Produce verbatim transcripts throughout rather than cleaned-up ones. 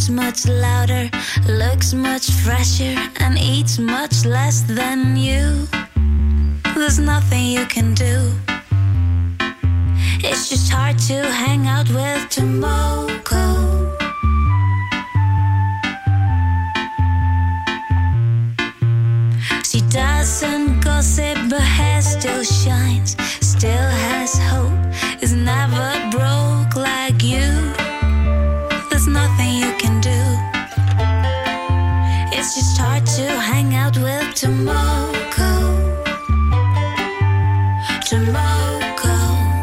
talks much louder, looks much fresher, and eats much less than you. There's nothing you can do. It's just hard to hang out with Tomoko. She doesn't gossip, but hair still shines, still has hope, is never broke like you. There's nothing you can do. It's just hard to hang out with Tomoko. Tomoko.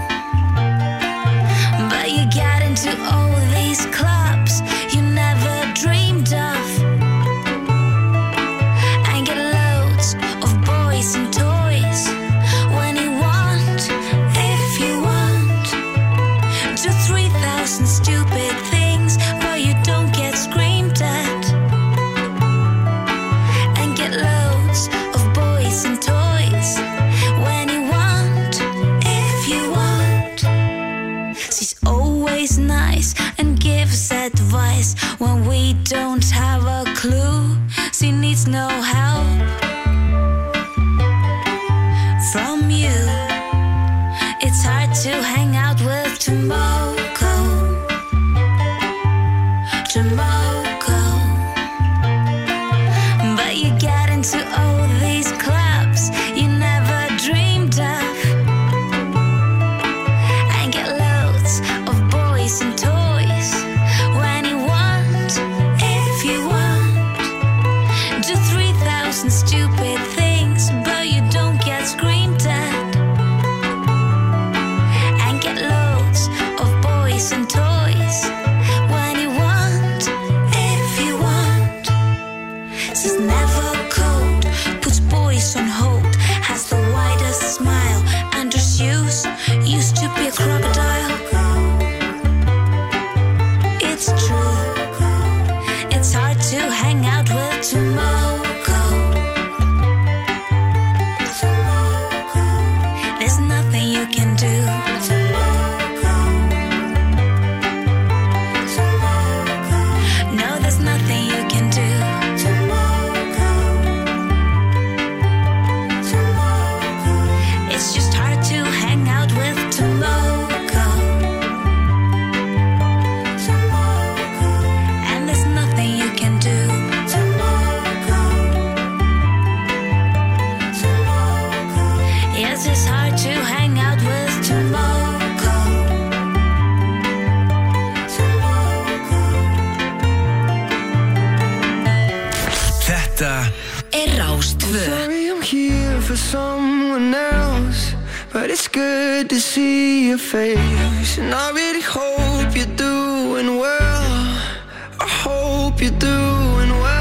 But you get into all these clubs you never dreamed of, and get loads of boys and toys when you want, if you want. Do three thousand stupid things, but you don't get screamed at, and get loads of boys and toys when you want, if you want. She's always nice and gives advice when we don't have a clue. She needs no help from you. It's hard to hang out with Tomoko. Tomoko. But you get into all these clubs you never dreamed of, and get loads of boys and toys when you want, if you want. Do three thousand stupid things, but you don't get screamed at, and get loads of boys and toys when you want, if you want. She's never cold, puts boys on hold, has the widest smile, and her shoes used to be a crocodile. It's true. It's hard to hang out with Tomoko. There's nothing you can do. No, there's nothing you can do. It's just hard to hang out with Tomoko. And there's nothing you can do. Yes, it's hard to hang out with Tomoko. Þetta er Rás tvö. Sorry, I'm here for someone else, but it's good to see your face. And I really hope you're doing well. I hope you're doing well.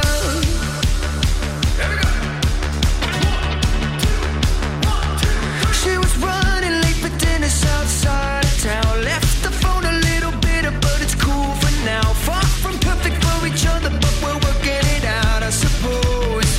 She was running late for dinner outside of town. Left the phone a little bitter, but it's cool for now. Far from perfect for each other, but we're working it out, I suppose.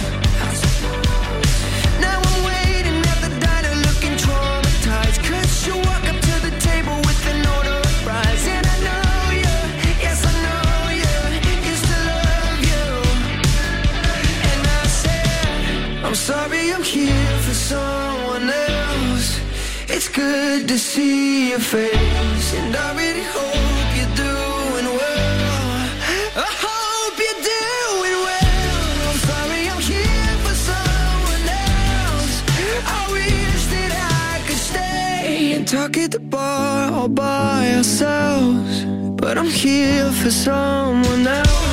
Now I'm waiting at the diner looking traumatized, 'cause you walk up to the table with an order of fries. And I know you, yes I know you, used to love you. And I said, I'm sorry, I'm here for someone else. It's good to see your face, and I really hope you're doing well. I hope you're doing well. I'm sorry, I'm here for someone else. I wish that I could stay and talk at the bar all by ourselves, but I'm here for someone else.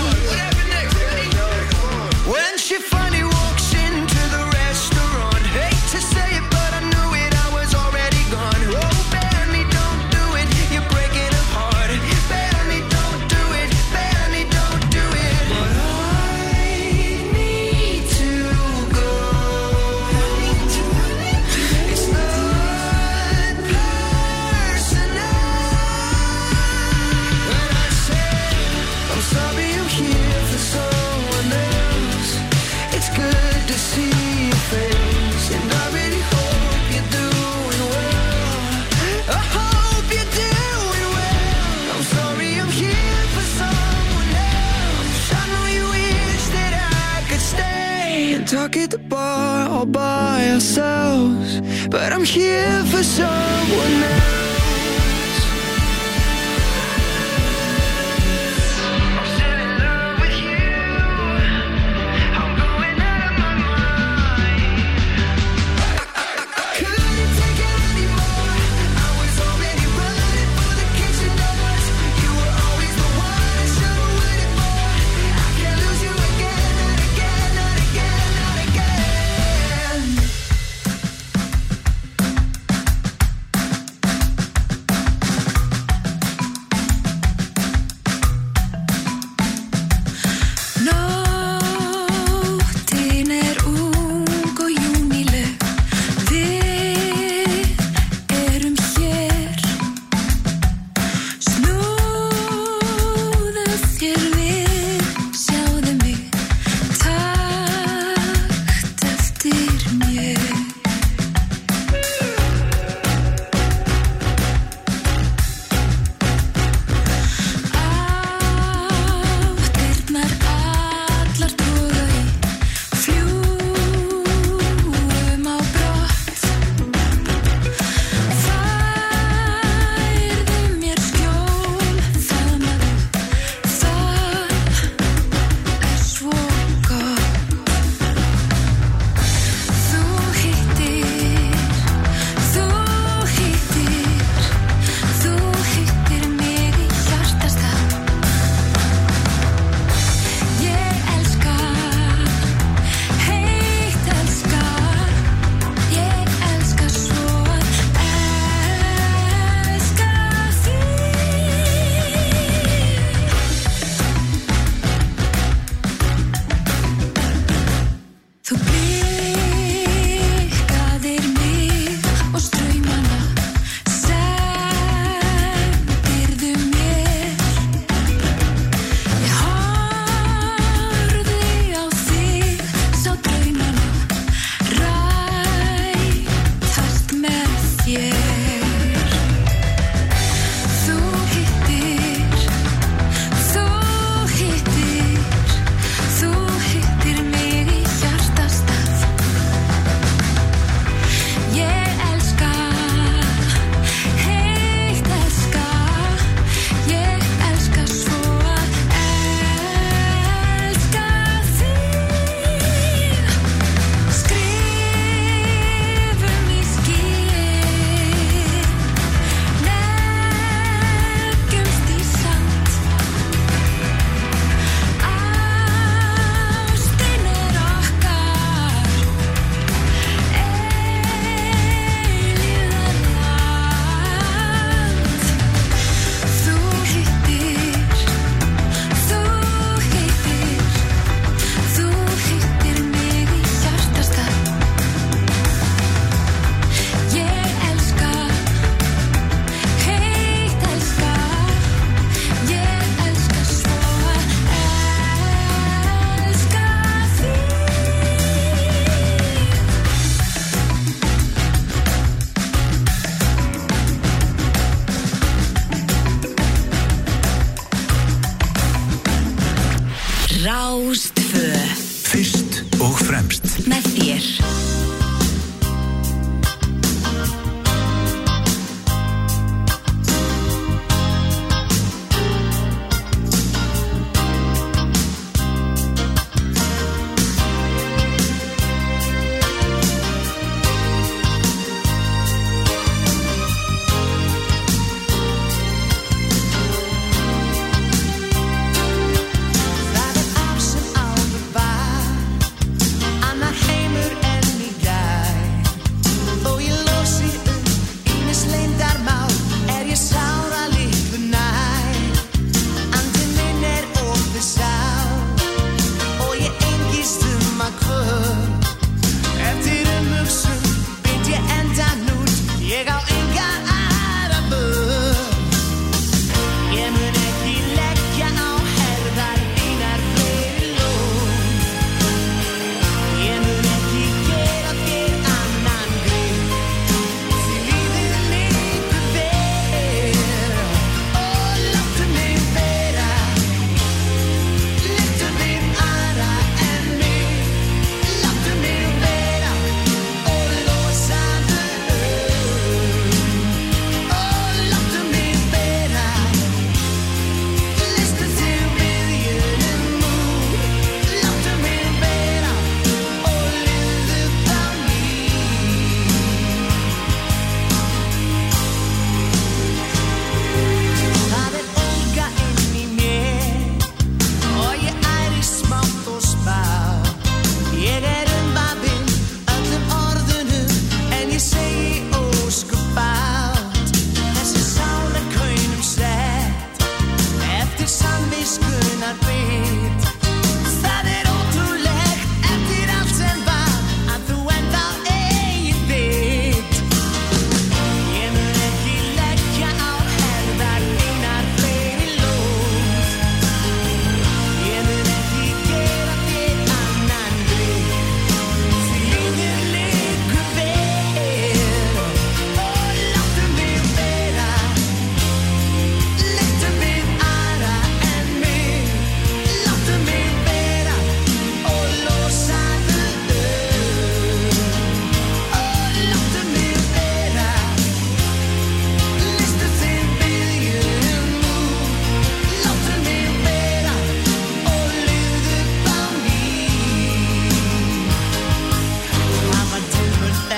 When she finally walks into the restaurant, hate to say it, but I knew it, I was already gone. Oh, Benny, don't do it, you're breaking her heart. Benny, don't do it, Benny, don't do it. But I need to go. It's not personal. When I said, I'm sorry, I'm are all by ourselves, but I'm here for someone else. Rástvö. Fyrst og fremst. Með þér. Annar heimur en í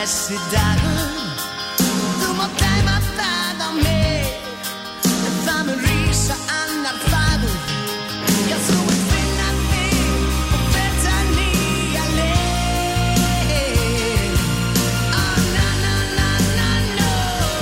þessi dagur. Þú mátt dæma það á mig, en það mun rísa annar fagur. Já, þú vilt finna mig og feta nýja leið. Oh, na, na, na, na, no.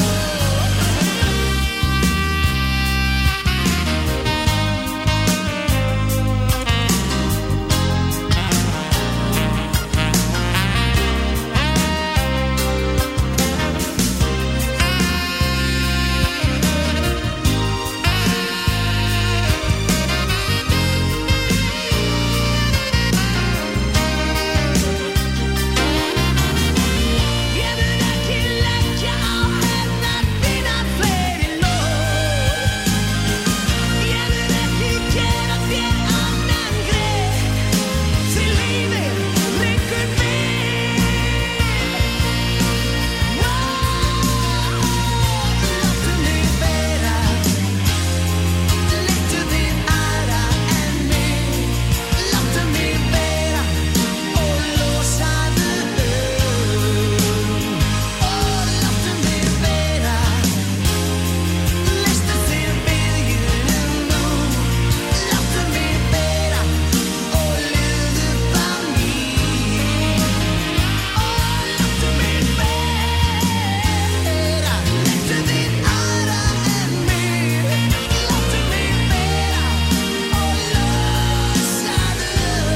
Ég mun ekki leggja á herðar þínar fleiri lóð. Ég mun ekki gera þér annan grið, því lífið liggur við. Láttu mig vera, leittu þig aðra en mig. Láttu mig vera og losaðu Láttu mig vera, leystu þig byrjunum nú. Láttu mig vera og lifðu bá mér. Láttu mig vera, leittu þig aðra en mig. Láttu mig vera og losaðu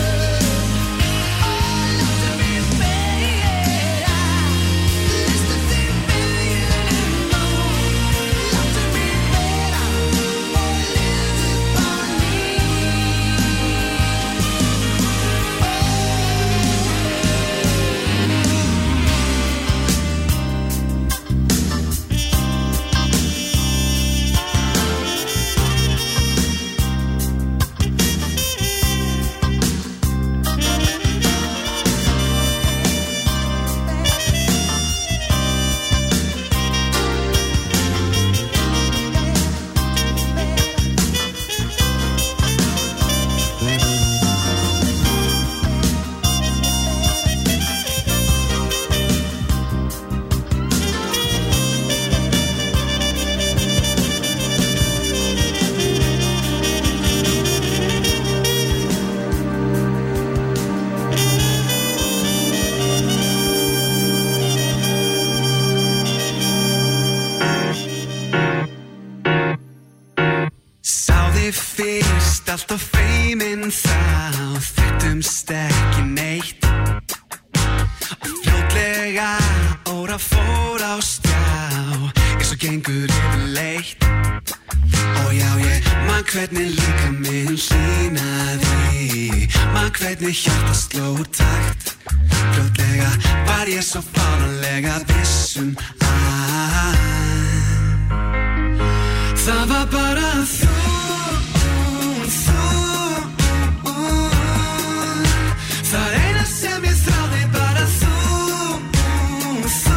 Láttu mig vera, leystu þig byrjunum nú. Láttu mig vera og lifðu bá Sá þig fyrst alltaf feiminn þá, þekktumst ekki neitt. Og fljótlega óra fór á stjá, eins og gengur yfirleitt. Og já, ég man hvernig líka minn hlýnaði, man hvernig hjartað sló takt. Fljótlega var ég svo fáránlega viss um að það var bara þú, þú, það eina sem ég þráði, bara þú, þú,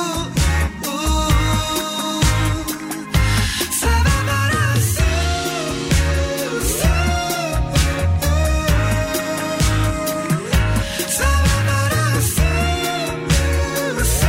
það var bara þú, þú, það var bara þú, þú.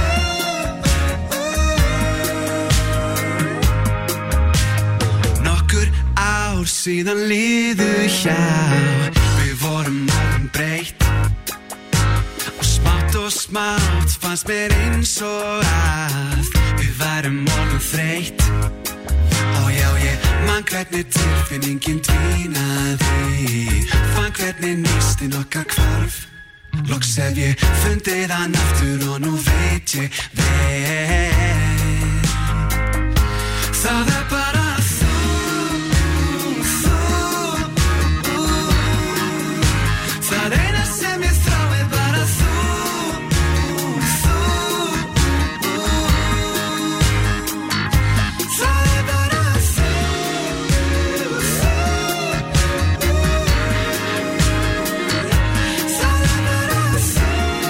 Nokkur ár síðan liðu hjá, við vorum orðin breytt. Og smátt og smátt fannst mér eins og að við værum orðin þreytt. Og já, ég man hvernig tilfinningin dvínaði, fann hvernig nýstin okkar hvarf. Loks hef ég fundið hann aftur og nú veit ég vel, það er bara þú, þú, það eina sem ég þrái, bara þú, þú, það er bara þú, þú, það er bara þú,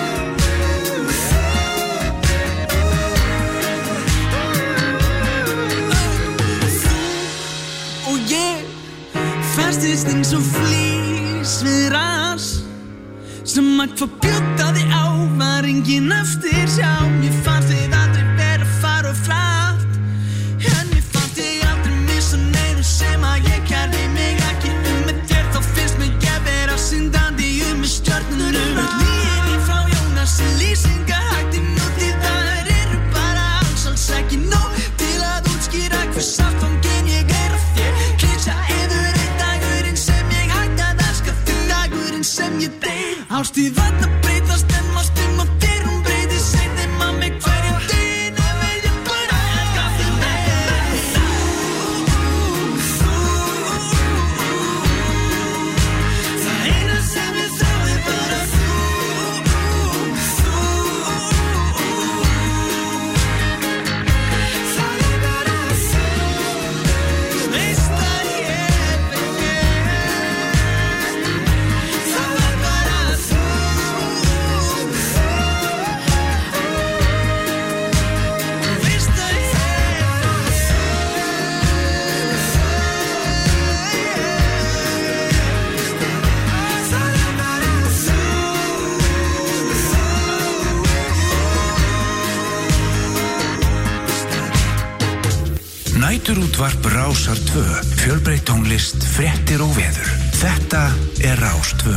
og ég festist eins og flís við ras sem ætt fór bjötaði á var engin engin eftir sjá. Mér fannst þið aldrei vera að fara of flatt, en mér fannst ég aldrei missa neinu sem að ég kærði mig ekki um. Með þér þá finnst mér ég vera syndandi um með stjörnunum. Nýjir í frá Jónasi, lýsingahættir nútíðar eru bara alls alls ekki nóg til að útskýra hver sáttfangin ég er af þér. Klísja yfir einn dagurinn sem ég hætti að elska þig, dagurinn sem ég deyr. Ástíð vatn að breytast en ástum að þér hún breytist, segði maður mig hverjum daginn ef vil ég bara elska þig meir. Þú, þú, það eina sem ég þrá er bara þú, þú, það er bara þú, veist að ég er það er bara þú, veist að ég það er bara Næturútvarp Rásar tvö, fjölbreytt tónlist, fréttir og veður. Þetta er Rás tvö.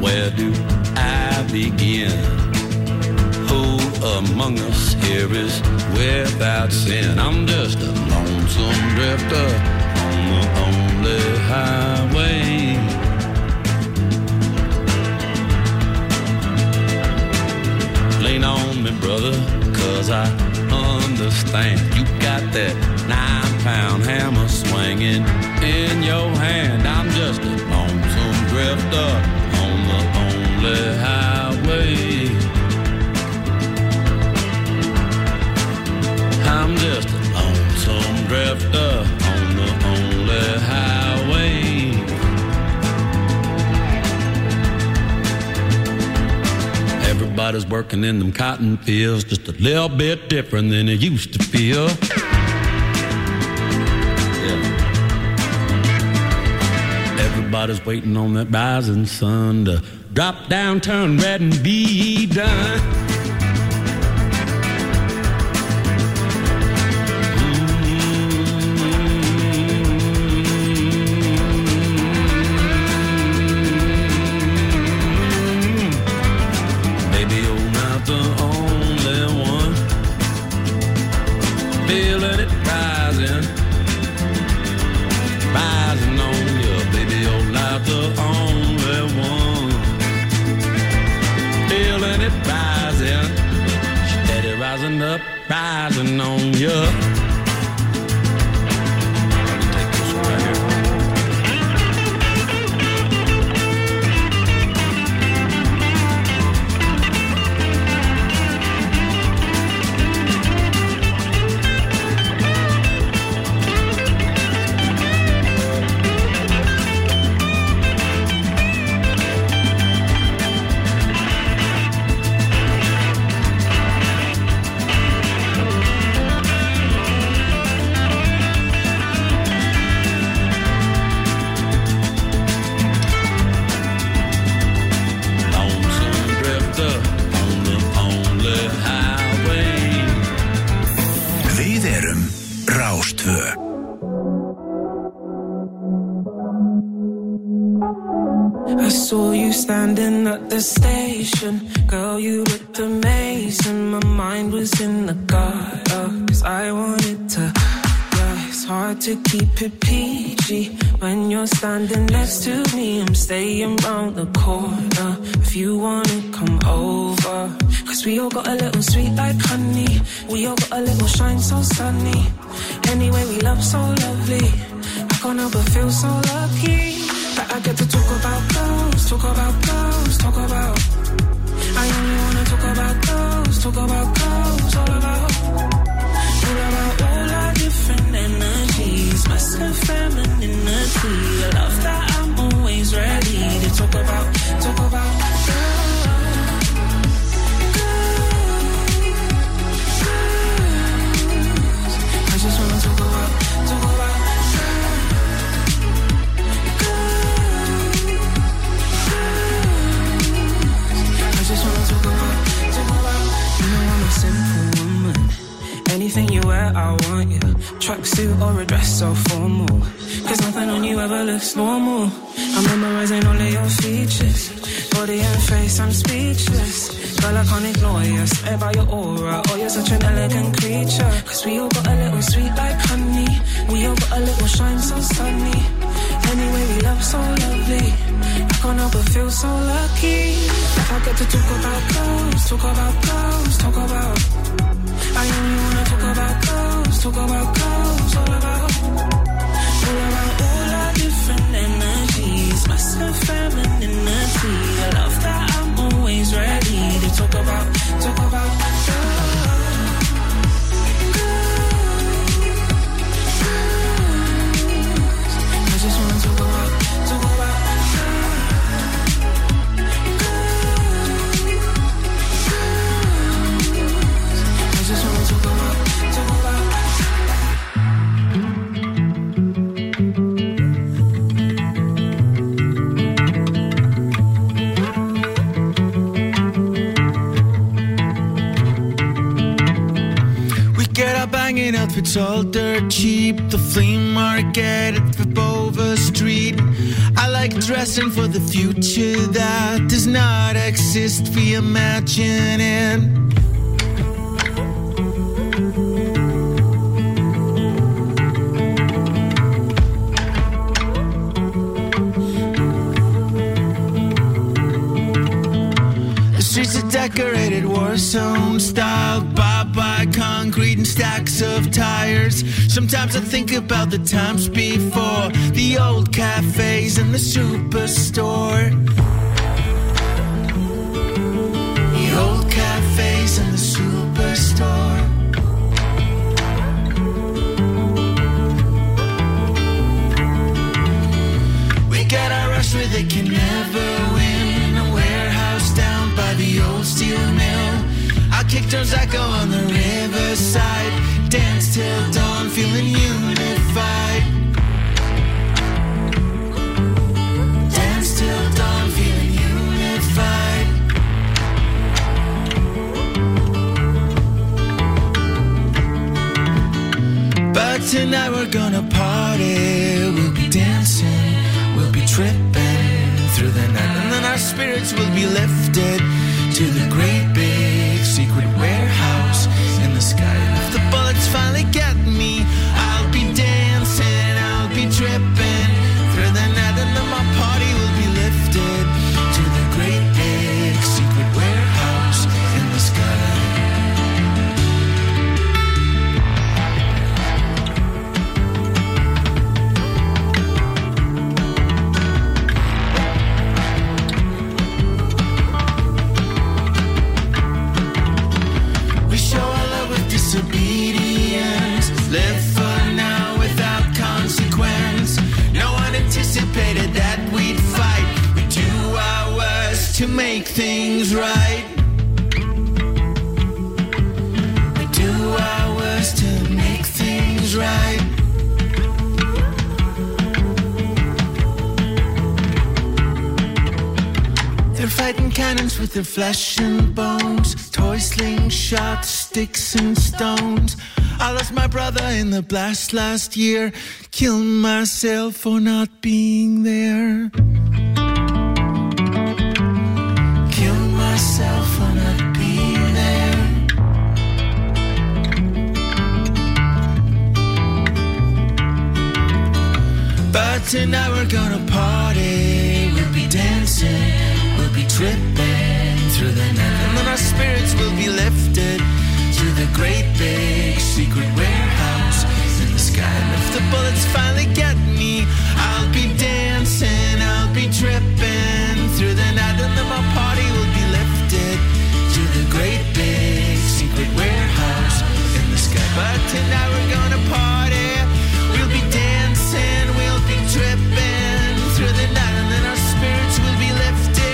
where do I begin? Who among us here is without sin? I'm just a lonesome drifter on the only highway. Lean on me, brother, cause I understand. You got that nine-pound hammer swinging in your hand. I'm just a lonesome drifter on the only highway. I'm just a lonesome drifter on the only highway. Everybody's working in them cotton fields just a little bit different than it used to feel. Yeah. Everybody's waiting on that rising sun to drop down, turn red, and be done. Rising on you. Take this one right here. Standing at the station, girl, you looked amazing. My mind was in the gutter, cause I wanted to. Yeah, it's hard to keep it P G when you're standing next to me. I'm staying round the corner if you wanna come over. Cause we all got a little sweet like honey. We all got a little shine so sunny. Anyway, we love so lovely. I can't help but feel so lucky that I get to talk about girls, talk about girls, talk about. I only wanna talk about girls, talk about girls, all about. All about all our different energies, masculine, femininity. I love that I'm always ready to talk about, talk about girls. Girls, girls. I just wanna talk about, talk about. Anything you wear, I want you. Tracksuit or a dress so formal. Cause nothing on you ever looks normal. I'm memorizing all of your features. Body and face, I'm speechless. Girl, I can't ignore you. Swear by your aura. Oh, you're such an elegant creature. Cause we all got a little sweet like honey. We all got a little shine so sunny. Anyway, we love so lovely. I can't help but feel so lucky that I get to talk about girls, talk about girls, talk about. I only wanna talk about girls, talk about girls, all about. All about all our different energies, masculine, femininity. I love that I'm always ready to talk about, talk about girls. I just wanna talk about, talk about Outfits all dirt cheap. The flea market at Bover Street. I like dressing for the future that does not exist. We imagine it. Streets are decorated war zone style, barbed by concrete and stacks of tires. Sometimes I think about the times before, the old cafes and the superstore. The old cafes and the superstore. We got our rush where they can never win. Down by the old steel mill, I kick Gonzaga on the riverside, dance till dawn, feeling unified. Dance till dawn, feeling unified. But tonight we're gonna party, we'll be dancing, we'll be tripping through the night, and then our spirits will be lifted to the great big secret warehouse in the sky. And if the bullets finally get me, I'll be dancing, I'll be tripping through the night, and then my party will be lifted to the great big secret warehouse in the sky. Disobedience, live for now without consequence. No one anticipated that we'd fight. We do our worst to make things right. We do our worst to make things right. They're fighting cannons with their flesh and bones, toy slingshots, sticks and stones. I lost my brother in the blast last year, killed myself for not being there. Killed myself for not being there. But tonight we're gonna party, we'll be dancing, we'll be tripping through the night, and then our spirits will be lifted to the great big secret warehouse in the sky. And if the bullets finally get me, I'll be dancing, I'll be tripping through the night, and then my party will be lifted to the great big secret warehouse in the sky. But tonight we're gonna party, we'll be dancing, we'll be tripping through the night, and then our spirits will be lifted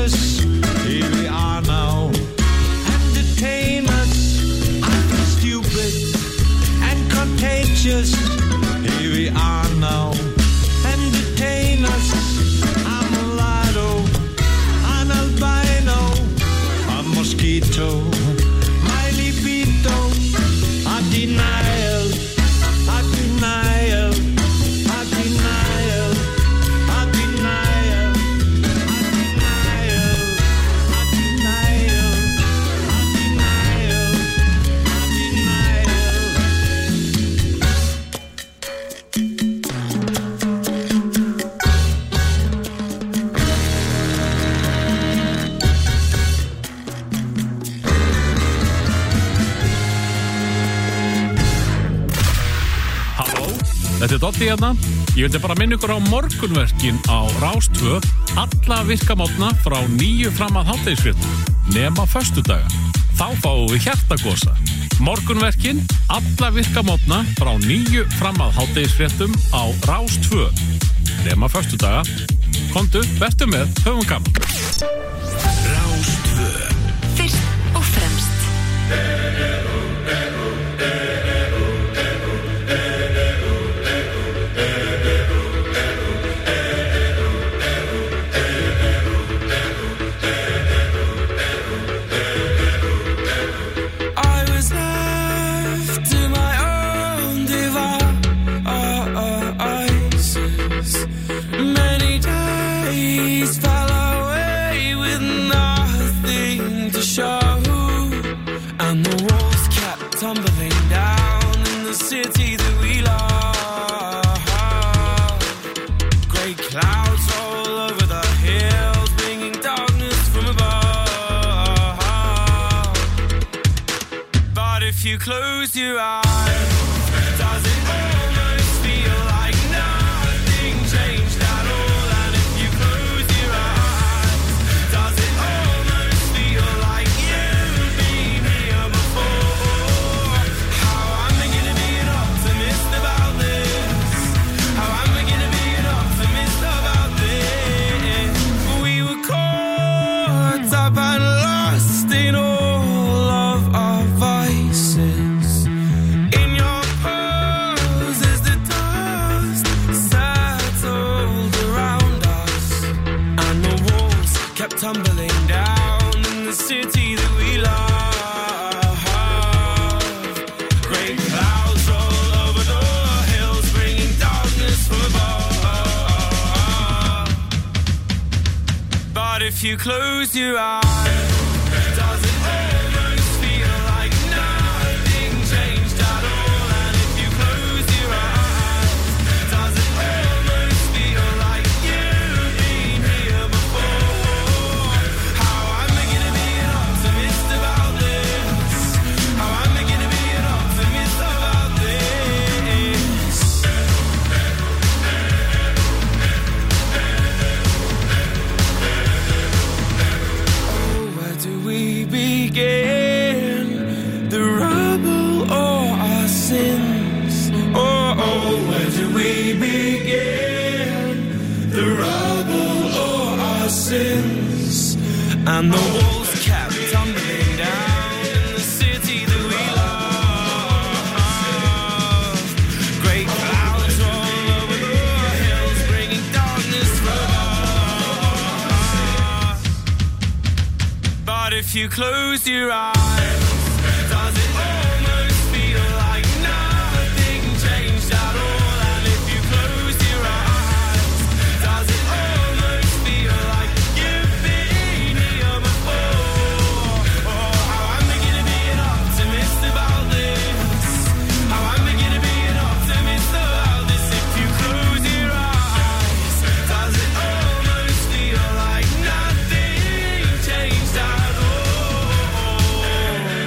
us. Here we are now. Entertain us. I'm stupid and contagious. Here we are now. Entertain us. I'm a mulatto, an albino, a mosquito. My libido, a denial, a denial, a denial, a denial, a denial, a denial, Þetta er Doddi hérna. Ég vildi bara minna ykkur á morgunverkin á Rás tvö alla virka mótna frá níu fram að hádegisfréttum nema föstudaga. Þá fáum við hjartagosa. Morgunverkin alla virka mótna frá níu fram að hádegisfréttum á Rás tvö nema föstudaga. Komdu, vertu með, höfum gaman. Rás tvö. Fyrst og fremst. Tumbling down in the city that we love. Great clouds all over the hills, bringing darkness from above. But if you close your eyes, does it almost feel like nothing changed at all? And if you close your eyes, does it almost feel like you've been here before? Tumbling down in the city that we love. Great clouds roll over the hills, bringing darkness from above. But if you close your eyes, does it almost feel like nothing changed at all? And if you close your eyes, does it almost feel like you've been here before? Begin the rubble or our sins? Oh, oh, where do we begin? The rubble or our sins? And the walls kept tumbling down in the city that we love. Great clouds all over the hills, bringing darkness from above. But if you close your eyes, does it almost feel like nothing changed at all? And if you close your eyes, does it almost feel like you've been here before? Oh, how I'm beginning to be an optimist about this. How I'm beginning to be an optimist about this. If you close your eyes, does it almost feel like nothing changed at all?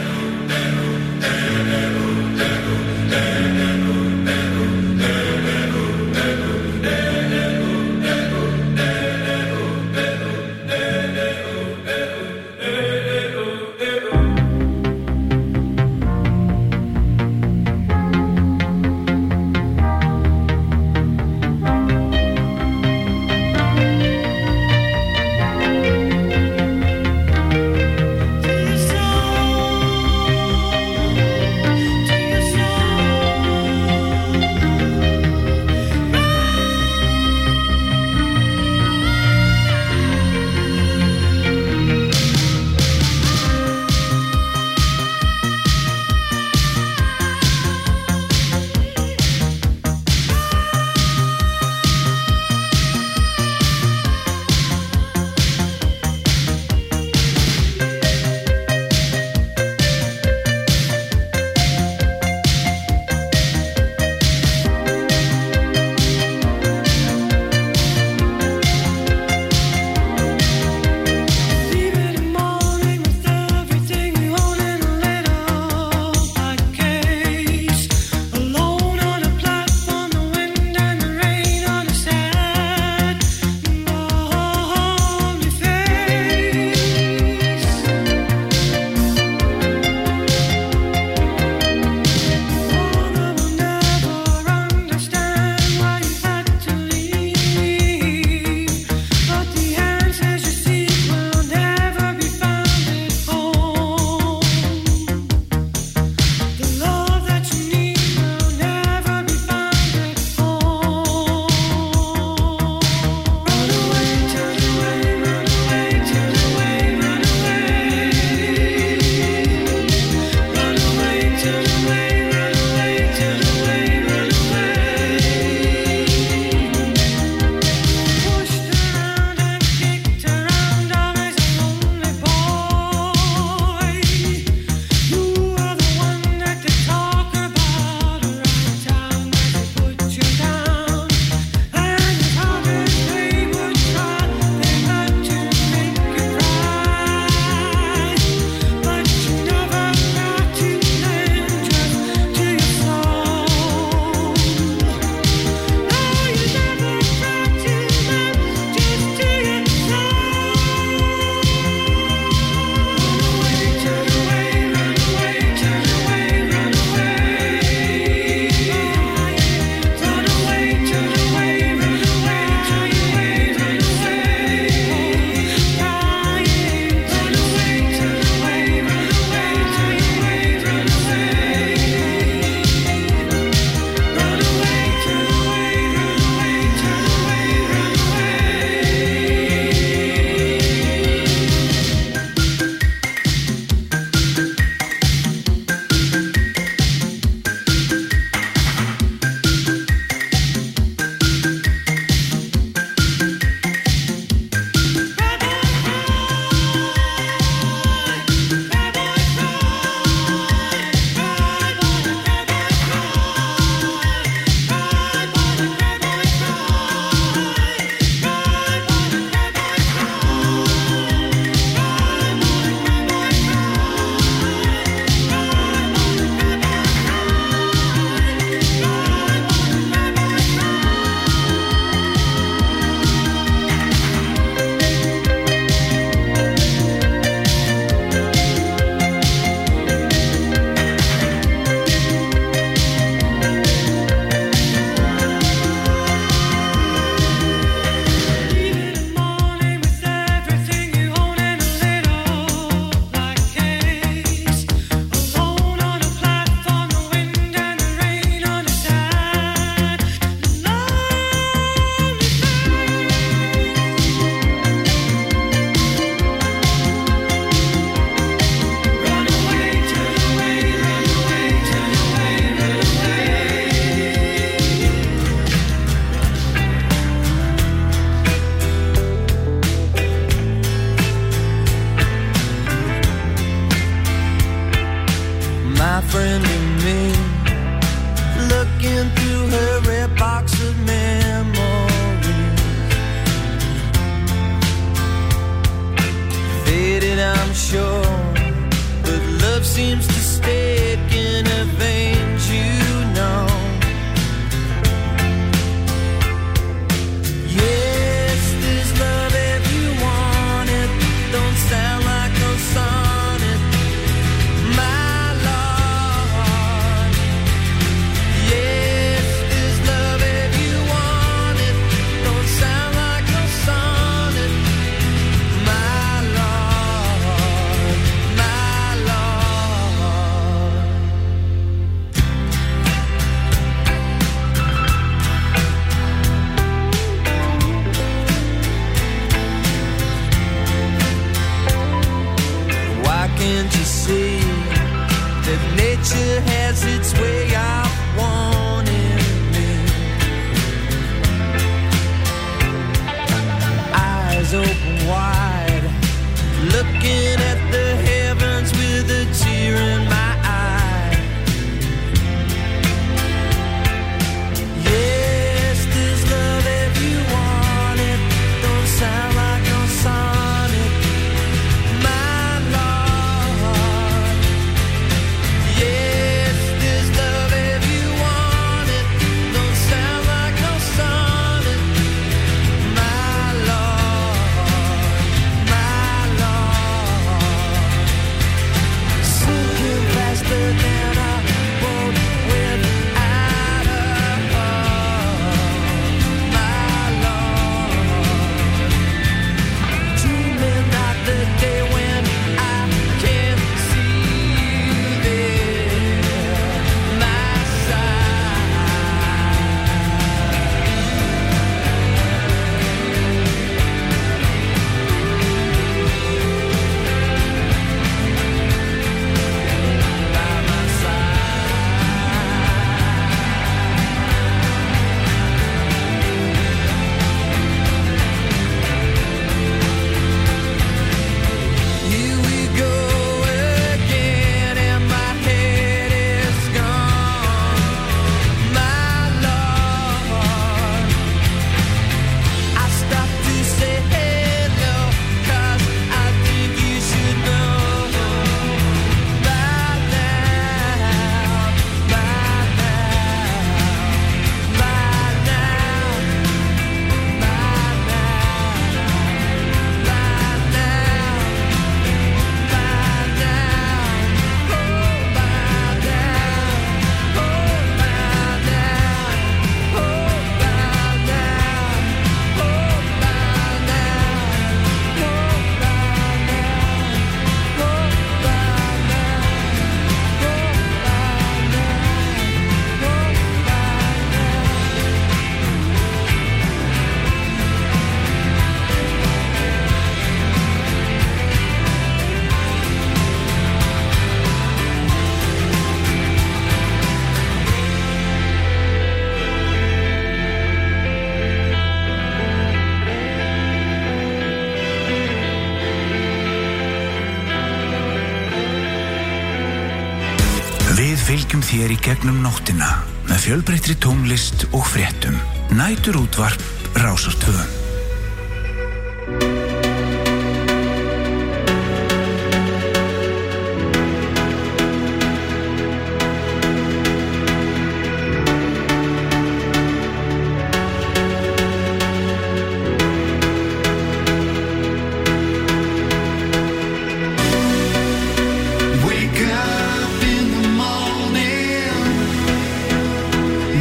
fylgjum þér í gegnum nóttina með fjölbreyttri tónlist og fréttum. Nætur útvarp Rásar tvö.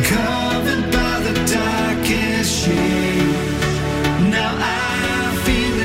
Covered by the darkest shade. Now I feel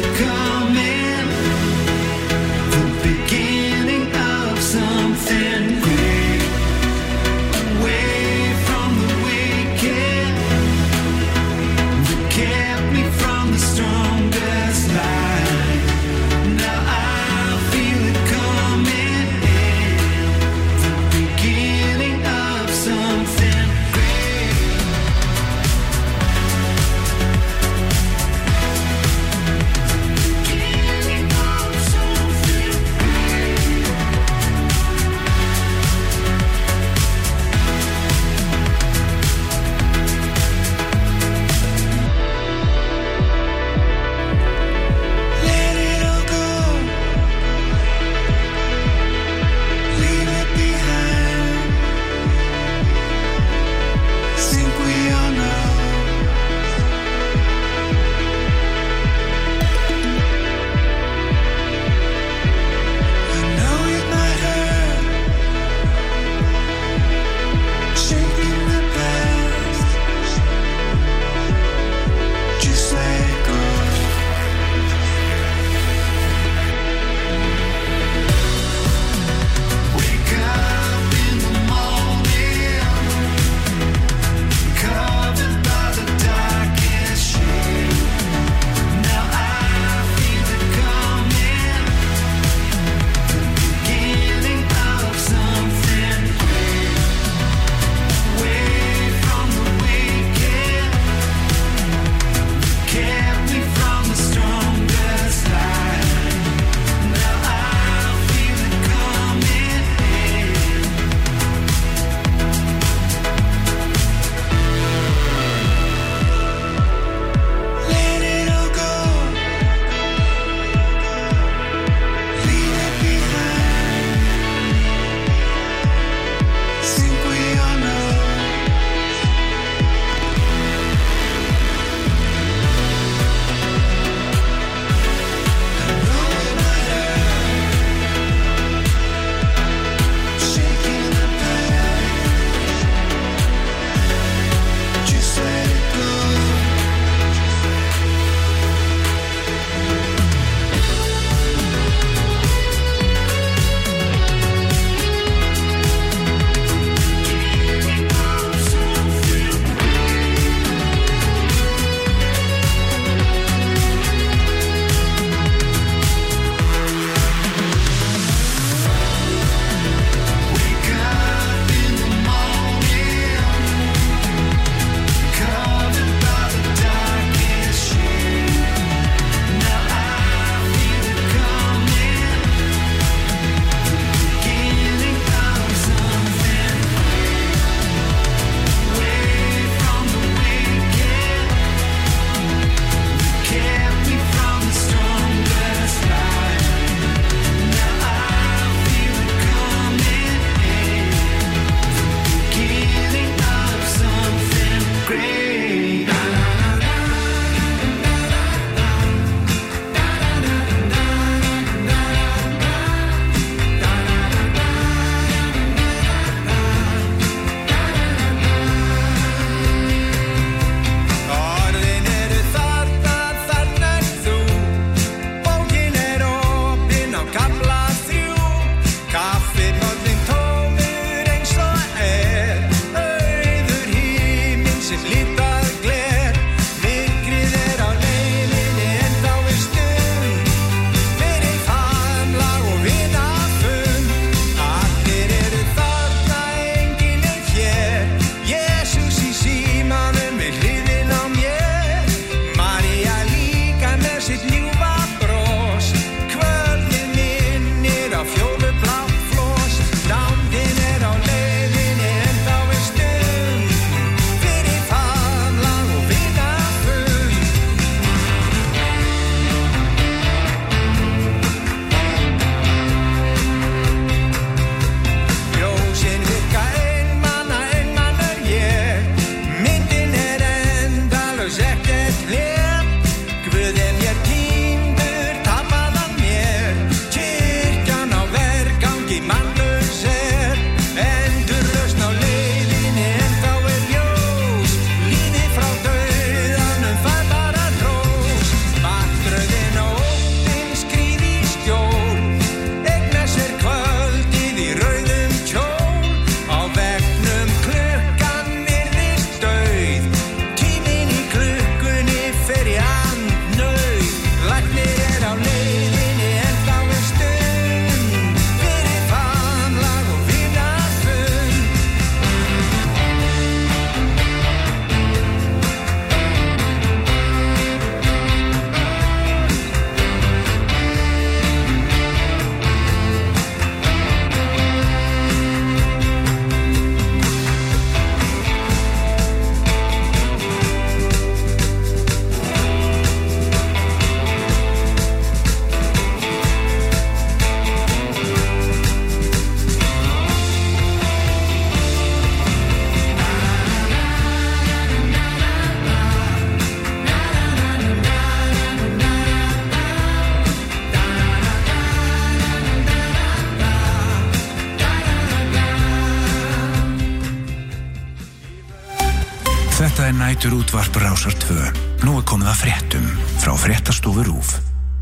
er nætur útvarp Rásar tvö. Nú er komið að fréttum frá Fréttastofu RÚV.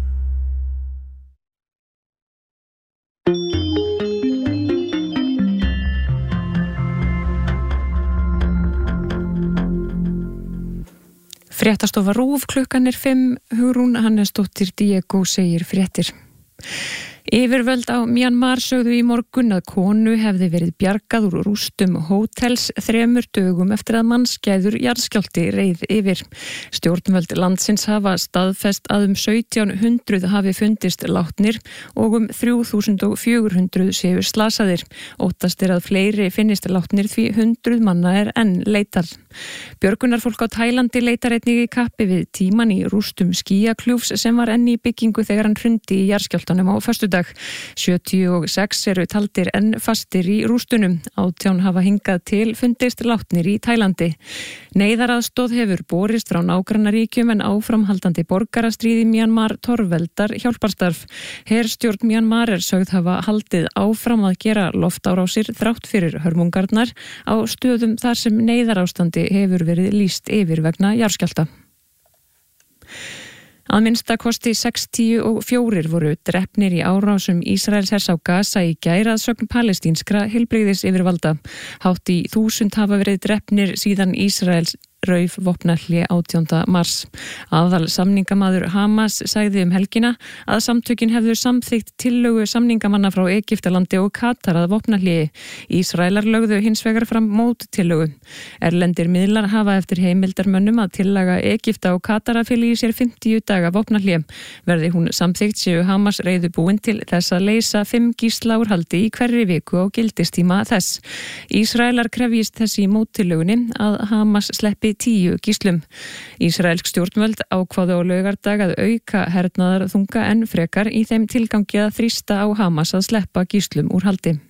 Fréttastofa RÚV, klukkan er fimm, Hugrún Hannesdóttir Diego segir fréttir. Yfirvöld á Myanmar sögðu í morgun að konu hefði verið bjargað úr rústum hótels þremur dögum eftir að mannskæður jarðskjálfti reið yfir. Stjórnvöld landsins hafa staðfest að um sautján hundruð hafi fundist látnir og um þrjú þúsund fjögur hundruð séu slasaðir. Óttast er að fleiri finnist látnir því hundruð manna er enn leitar. Björgunarfólk á Tælandi leitar einnig í kappi við tíman í rústum skýjakljúfs sem var enn í byggingu þegar hann hrundi í jarðskjálftanum á föstudag. sjötíu og sex eru taldir enn fastir í rústunum. átján hafa hingað til fundist látnir í Tælandi. Neyðaraðstoð hefur borist frá nágrannaríkjum en áframhaldandi borgarastríð í Myanmar torveldar hjálparstarf. Herstjórn Myanmar er sögð hafa haldið áfram að gera loftárásir þrátt fyrir hörmungarnar á stöðum þar sem neyðarástandi hefur verið lýst yfir vegna jarðskjálfta. Að minnsta kosti sextíu og fjórir voru drepnir í árásum Ísraelshers á Gaza í gær að sögn palestínskra heilbrigðisyfirvalda. Hátt í þúsund hafa verið drepnir síðan Ísraels rauf vopnahlé átjánda mars. Aðal samningamaður Hamas sagði um helgina að samtökin hefðu samþykkt tillögu samningamanna frá Egyptalandi og Katar að vopnahléi. Ísraelar lögðu hins vegar fram móttillögu. Erlendir miðlar hafa eftir heimildarmönnum að tillaga Egypta og Katar að fela í sér fimmtíu daga vopnahlé. Verði hún samþykkt séu Hamas reiðubúin til þess að leysa fimm gísla úr haldi í hverri viku á gildistíma þess. Ísraelar krefjist þess í móttillögunni að Hamas sleppi tíu gíslum. Ísraelsk stjórnvöld ákváðu á laugardag að auka hernaðar þunga enn frekar í þeim tilgangi að þrýsta á Hamas að sleppa gíslum úr haldi.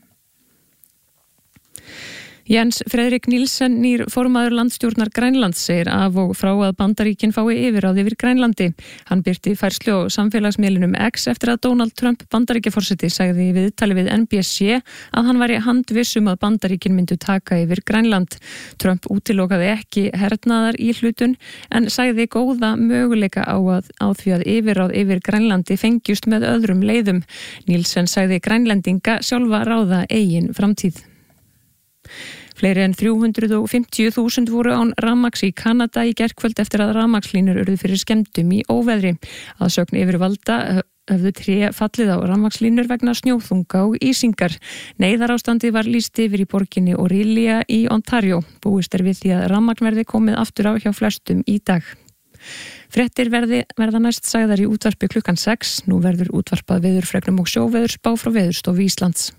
Jens Fredrik Nielsen, nýr formaður landstjórnar Grænlands, segir af og frá að Bandaríkin fái yfirráð yfir Grænlandi. Hann birti færslu á samfélagsmiðlinum X eftir að Donald Trump Bandaríkjaforseti sagði í viðtali við N B C að hann væri handviss um að Bandaríkin myndu taka yfir Grænland. Trump útilokaði ekki hernaðar í hlutun en sagði góða möguleika á, að, á því að yfirráð yfir Grænlandi fengjust með öðrum leiðum. Nielsen sagði Grænlendinga sjálfa ráða eigin framtíð. Fleiri en þrjú hundruð fimmtíu þúsund voru án rafmagns í Kanada í gærkvöld eftir að rafmagnslínur urðu fyrir skemmdum í óveðri. Að sögn yfirvalda höfðu tré fallið á rafmagnslínur vegna snjóþunga og ísingar. Neyðarástandi var lýst yfir í borginni Orillia í Ontario. Búist er við því að rafmagn verði komið aftur á hjá flestum í dag. Fréttir verði, verða næst sagðar í útvarpi klukkan sex. Nú verður útvarpað veðurfregnum og sjóveðurspá frá Veðurstofu Íslands.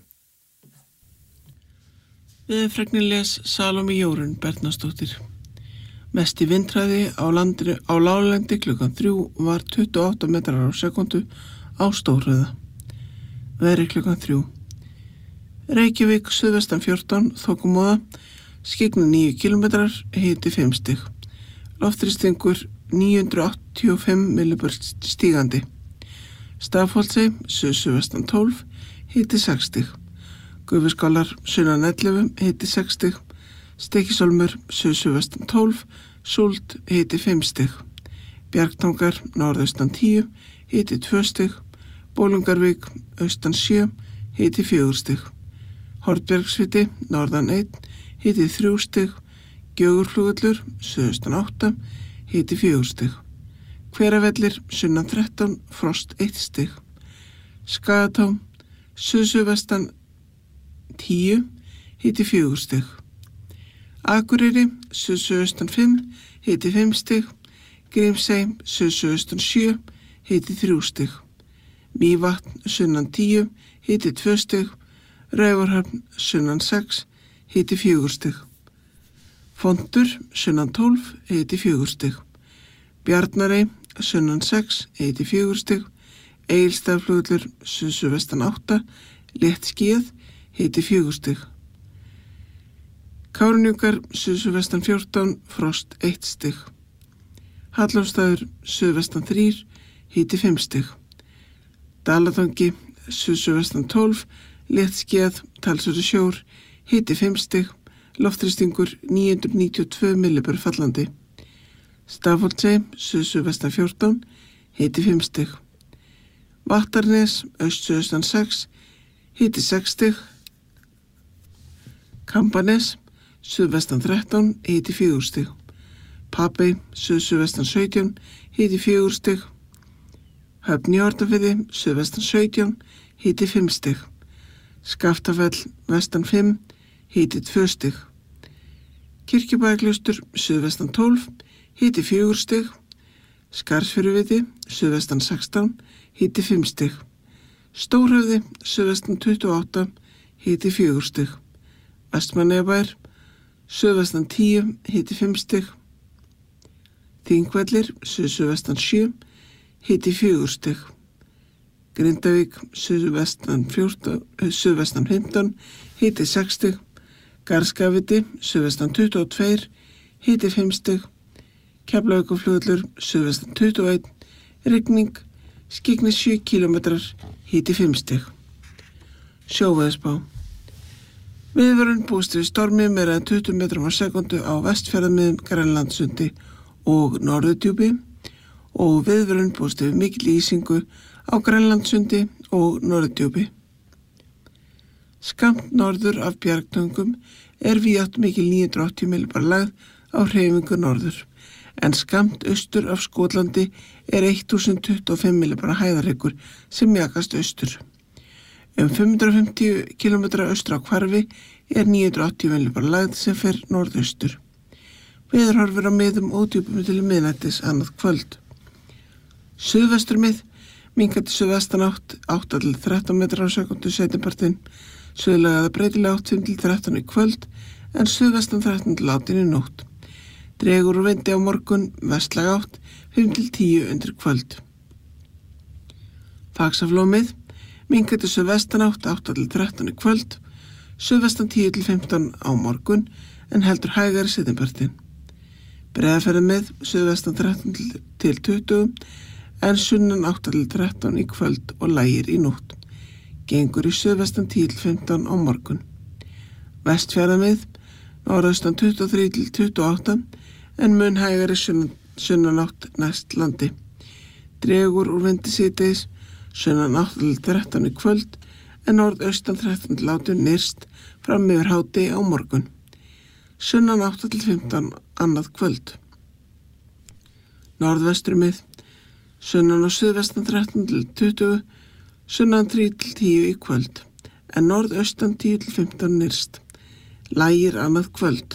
Veðurfregnir les Salóme Jórunn Bernharðsdóttir. Mesti vindhraði á, landri, á láglendi klukkan þrjú var tuttugu og átta metrar á sekundu á Stórhöfða. Veðri klukkan þrjú. Reykjavík suðvestan fjórtán, þokumóða, skyggni níu kílómetrar, hiti fimm stig. Loftþrýstingur níu hundruð áttatíu og fimm millibörn stígandi. Stafholtshei suðvestan tólf, hiti sex stig. Gufuskálar sunnan ellefu, hiti sex stig. Stykkishólmur suðvestan tólf, Súld hiti fimm stig. Bjargtangar norðaustan tíu, hiti tvö stig. Bólungarvík austan sjö, hiti fjögur stig. Hornbjargsviti norðan einn, hiti þrjú stig. Gjögurflugvöllur suðaustan átta, hiti fjögur stig. Hveravellir sunnan þrettán, frost eitt stig. Skagatá suðsuðvestan tíu, hiti fjögur stig. Akureyri, suðsuðaustan fimm, hiti fimm stig. Grímsey, suðsuðaustan sjö, hiti þrjú stig. Mývatn, sunnan tíu, hiti tvö stig. Raufarhöfn, sunnan sex, hiti fjögur stig. Fondur, sunnan tólf, hiti fjögur stig. Bjarnarey, sunnan sex, hiti fjögur stig. Egilsstaðaflugvöllur, suðsuðvestan átta, létt skýjað, hiti fjögur stig. Kárahnjúkar, suðvestan fjórtán, frost eitt stig. Hallormsstaður, suðvestan þrír, hiti fimm stig. Dalatangi, suðvestan tólf, létt skýjað, talsverður sjór, hiti fimm stig. Loftþrýstingur níu hundruð níutíu og tvö millimetra fallandi. Stafholtsey, suðsuðvestan fjórtán, hiti fimm stig. Vattarnes, aust-suðaustan sex, hiti sex stig. Kambanes, suðvestan þrettán, hiti fjögur stig. Papey, suð-suðvestan sautján, hiti fjögur stig. Höfn í Hornafirði, suðvestan sautján, hiti fimm stig. Skaftafell, vestan fimm, hiti tvö stig. Kirkjubæjarklaustur, suðvestan tólf, hiti fjögur stig. Skarðsfjöruviti, suðvestan sextán, hiti fimm stig. Stórhöfði, suðvestan tuttugu og átta, hiti fjögur stig. Vestmannaeyjabær, suðvestan tíu, hiti fimm stig. Þingvellir, suð-suðvestan sjö, hiti fjögur stig. Grindavík, suðvestan fjórtán, suðvestan fimmtán, hiti sex stig. Garðskagaviti, suðvestan tuttugu og tvö, hiti fimm stig. Keflavíkurflugvöllur, suðvestan tuttugu og eitt, rigning, skyggni sjö kílómetrar, hiti fimm stig. Sjóveðurspá. Viðvörun búist við stormi meira en tuttugu metrum á sekundu á vestfjarðamiðum Grænlandssundi og Norðurdjúpi og viðvörun búist við mikil ísingu á Grænlandssundi og Norðurdjúpi. Skammt norður af Bjargtöngum er víðátt mikil níu hundruð áttatíu millimetra lægð á hreyfingu norður, en skammt austur af Skotlandi er þúsund tuttugu og fimm millimetra hæðarhryggur sem mjakast austur. Um fimm hundruð og fimmtíu kílómetra austur á Hvarfi er níu hundruð áttatíu millimetra lægð sem fer norðaustur. Veðurhorfur á miðum og djúpum til miðnættis annað kvöld. Suðvesturmið, minnkandi suðvestanátt átta til þrettán metrar á sekundu seinnipartinn, suðlæg eða breytileg átt fimm til þrettán í kvöld, en suðvestan þrettán til átján í nótt. Dregur úr vindi á morgun, vestlæg átt fimm til tíu undir kvöld. Faxaflómið, minnkandi suðvestanátt átta til þrettán í kvöld, suðvestan tíu til fimmtán á morgun, en heldur hægari seinnipartinn. Breiðafjarðarmið, suðvestan þrettán til tuttugu, en sunnan átta til þrettán í kvöld og lægir í nótt. Gengur í suðvestan tíu til fimmtán á morgun. Vestfjarðarmið, norðaustan tuttugu og þrjú til tuttugu og átta, en mun hægari sunnan, sunnan átt næst landi. Dregur úr vindi síðdegis, sunnan átta til þrettán í kvöld, en norðaustan þrettán til átján nyrst fram yfir hádegi á morgun. Sunnan átta til fimmtán annað kvöld. Norðvesturmið, sunnan og suðvestan þrettán til tuttugu, sunnan þrjú til tíu í kvöld, en norðaustan tíu til fimmtán nyrst. Lægir annað kvöld.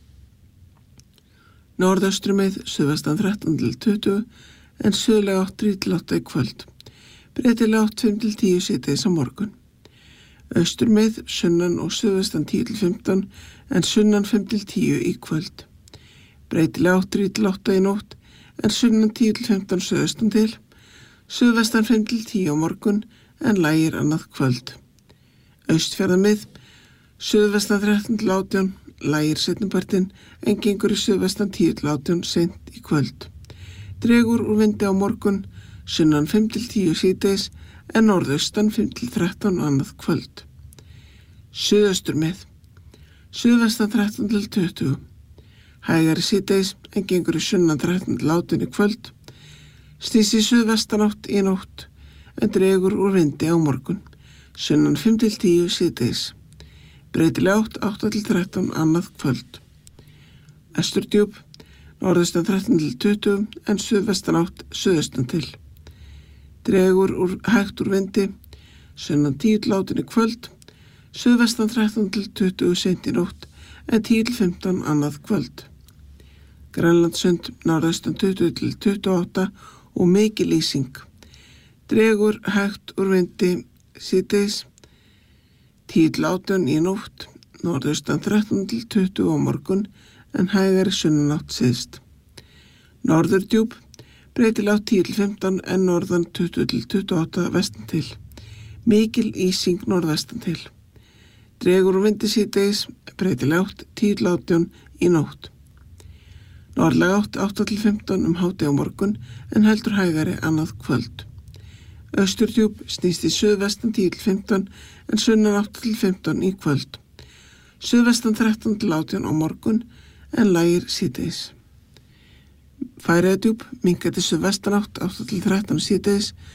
Norðaustrumið, suðvestan þrettán til tuttugu, en suðlega átt þrjú til átta í kvöld. Breytilega átt fimm til tíu síðdegis á morgun. Austurmið, sunnan og suðvestan tíu til fimmtán, en sunnan fimm til tíu í kvöld. Breytilega átt þrjú til átta í nótt, en sunnan tíu til fimmtán suðaustan til. Suðvestan fimm til tíu á morgun, en lægir annað kvöld. Austfjarðamið, suðvestan þrettán til átján, lægir seinnipartinn, en gengur í suðvestan tíu til átján seint í kvöld. Dregur úr vindi á morgun, sunnan fimm til tíu síðdegis, en norðaustan fimm til þrettán annað kvöld. Suðausturmið, suðvestan þrettán til tuttugu, hægari síðdegis, en gengur í sunnan þrettán til átján í kvöld. Snýst í suðvestanátt í nótt, en dregur úr vindi á morgun, sunnan fimm til tíu síðdegis. Breytileg átt átta til þrettán annað kvöld. Vesturdjúp, norðaustan þrettán til tuttugu, en suðvestanátt suðaustan til. Dregur úr hægt úr vindi, sunnan tíu til átján í kvöld, suðvestan þrettán til tuttugu seint í nótt, en tíu til fimmtán annað kvöld. Grænlandssund, norðaustan tuttugu til tuttugu og átta og mikil ísing. Dregur hægt úr vindi síðdegis, tíu til átján í nótt, norðaustan þrettán til tuttugu á morgun, en hægari sunnanátt syðst. Norðurdjúp, breytilega átt tíu til fimmtán, en norðan tuttugu til tuttugu og átta vestan til. Mikil ísing norðvestan til. Dregur úr vindi síðdegis, breytilega átt tíu til átján í nótt. Norðlæg átt átta til fimmtán um hádegi á morgun, en heldur hægari annað kvöld. Austurdjúp snýst í suðvestan tíu til fimmtán, en sunnan átta til fimmtán í kvöld. Suðvestan þrettán til átján á morgun en lægir síðdegis. Færeyjadjúp minnkar til suðvestanátt átta til þrettán síðdegis